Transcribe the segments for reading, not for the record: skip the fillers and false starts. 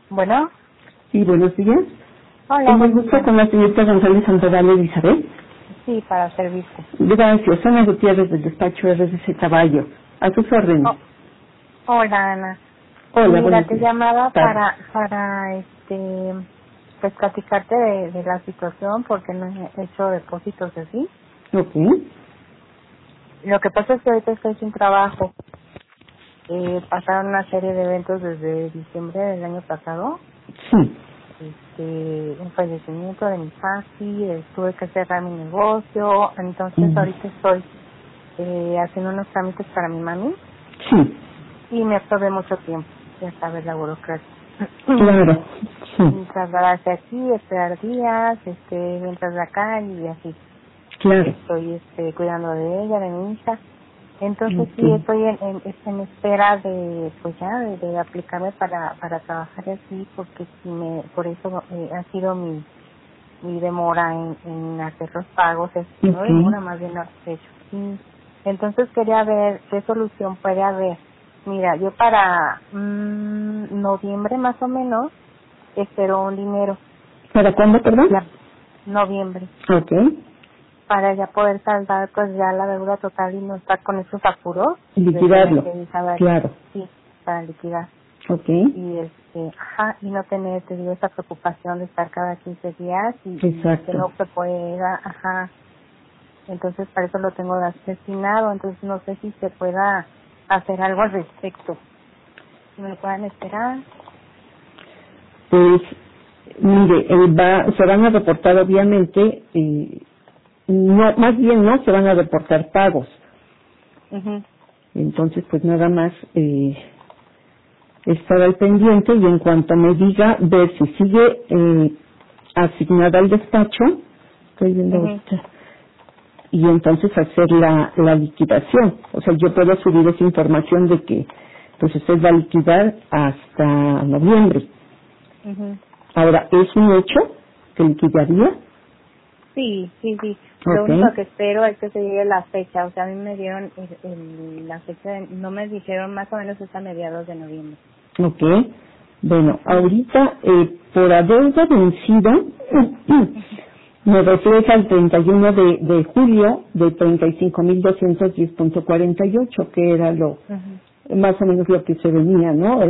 Bueno, Sí, buenos días. hola, Tengo el buen gusto día. con la señorita González Sandoval Elizabeth. Sí, para servirte. Gracias. Ana Gutiérrez del despacho RDC Caballo. A sus órdenes. Oh, hola, Ana. Hola, Mira, buenos te días. llamaba Tardes. para pues platicarte de la situación porque no he hecho depósitos así. Ok. Lo que pasa es que ahorita estoy sin trabajo. Pasaron una serie de eventos desde diciembre del año pasado. Sí. Un fallecimiento de mi papi, tuve que cerrar mi negocio, entonces ahorita estoy haciendo unos trámites para mi mami Sí. y me absorbe mucho tiempo, ya sabes, la burocracia. Claro. Sí. Y trasladarse aquí, esperar días, mientras de acá y así. Claro. Estoy cuidando de ella, de mi hija. Entonces sí, Ok. estoy en espera de, pues ya, de aplicarme para trabajar así, porque sí por eso ha sido mi demora en hacer los pagos, no Ok. demora, más bien lo he hecho. Sí. Entonces quería ver qué solución puede haber. Mira, yo para noviembre más o menos espero un dinero. ¿Para cuándo, perdón? Ya, noviembre, Ok. para ya poder saldar pues ya la deuda total y no estar con esos apuros de tener Liquidarlo. que saber, Claro. sí, para liquidar. Ok. Y y no tener, te digo, esa preocupación de estar cada 15 días y que Exacto. no se pueda, entonces para eso lo tengo destinado, entonces no sé si se pueda hacer algo al respecto, si me lo puedan esperar. Pues, mire, se van a reportar obviamente, no, más bien no se van a reportar pagos. Mhm. Entonces, pues nada más estar al pendiente y en cuanto me diga, ver si sigue asignada al despacho, estoy viendo Mhm. ahorita, y entonces hacer la liquidación. O sea, yo puedo subir esa información de que pues usted va a liquidar hasta noviembre. Mhm. Ahora, ¿es un hecho que liquidaría? Sí, sí, sí. Lo Ok, único que espero es que se llegue la fecha. O sea, a mí me dieron la fecha, no me dijeron más o menos hasta mediados de noviembre. ok. Bueno, Ujú, ahorita por adeudo vencida me refleja el 31 de julio de 35.210.48, que era lo ujú, más o menos lo que se venía, ¿no?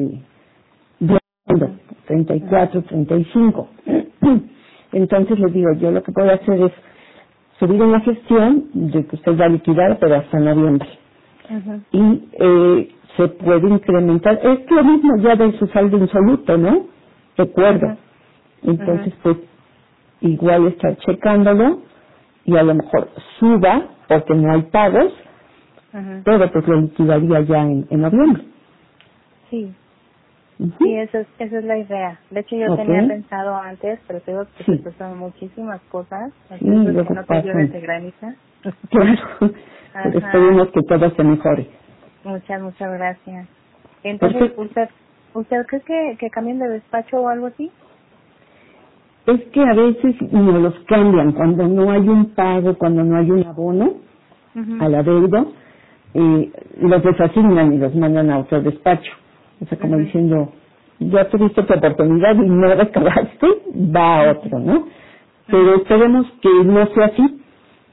Viendo, ujú, ujú, 34, 35. Entonces les digo, yo lo que puedo hacer es subir en la gestión de que usted va a liquidar, pero hasta noviembre. ujú, Y se puede incrementar, es lo mismo ya de su saldo insoluto, ¿no? Recuerdo. ujú, ujú, Entonces, pues, igual estar checándolo y a lo mejor suba porque no hay pagos, ujú. pero pues lo liquidaría ya en noviembre. Sí, sí, Ujú. esa es la idea. De hecho, yo Ok, tenía pensado antes, pero tengo que se sí, pasan muchísimas cosas, sí, así es que luego no te ayudes pasan, de granita. claro, pero Ajá, esperemos que todo se mejore. muchas gracias. Entonces, Perfecto. ¿usted cree que cambien de despacho o algo así? Es que a veces nos los cambian cuando no hay un pago, cuando no hay un abono Mhm, a la deuda, los desasignan y los mandan a otro despacho. O sea, como mhm, diciendo, ya tuviste tu oportunidad y no recabaste, va a otro, ¿no? Pero mhm. esperemos que no sea así.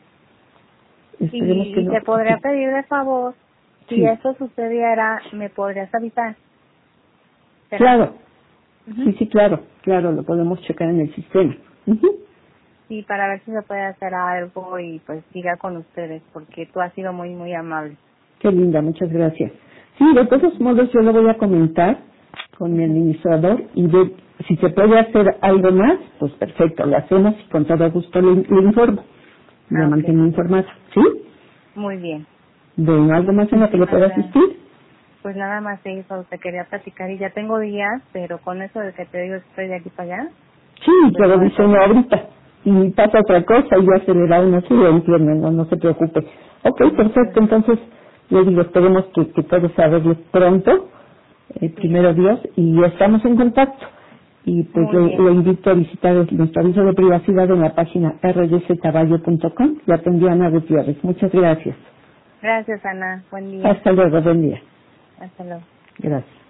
Esperemos que Y no. te podría Sí, pedir de favor, si sí, eso sucediera, ¿me podrías avisar? ¿Será? claro. Mhm. Sí, sí, claro, claro, lo podemos checar en el sistema. Ujú. Sí, para ver si se puede hacer algo y pues siga con ustedes, porque tú has sido muy, muy amable. Qué linda, muchas gracias. Sí, de todos modos yo lo voy a comentar con mi Ujú. administrador y ver si se puede hacer algo más, pues perfecto, lo hacemos y con todo gusto le informo. Le Ah, ok. mantengo informado, ¿sí? Muy bien. De algo más en lo que le Muchísimas pueda gracias. asistir. Pues nada más eso, te quería platicar y ya tengo días, pero con eso de que te digo que estoy de aquí para allá, Sí, pues pero no he dice no podido. ahorita. Y pasa otra cosa y ya se le da uno, sí, lo entiendo, no se preocupe. Ok, perfecto, Ujú. entonces le digo, esperemos que todo se arregle pronto, Sí, primero Dios, y estamos en contacto. Y pues muy bien. le invito a visitar nuestro aviso de privacidad en la página rdscaballo.com. Le atendió Ana Gutiérrez. Muchas gracias. Gracias, Ana. Buen día. Hasta luego, buen día. Hasta luego. Gracias.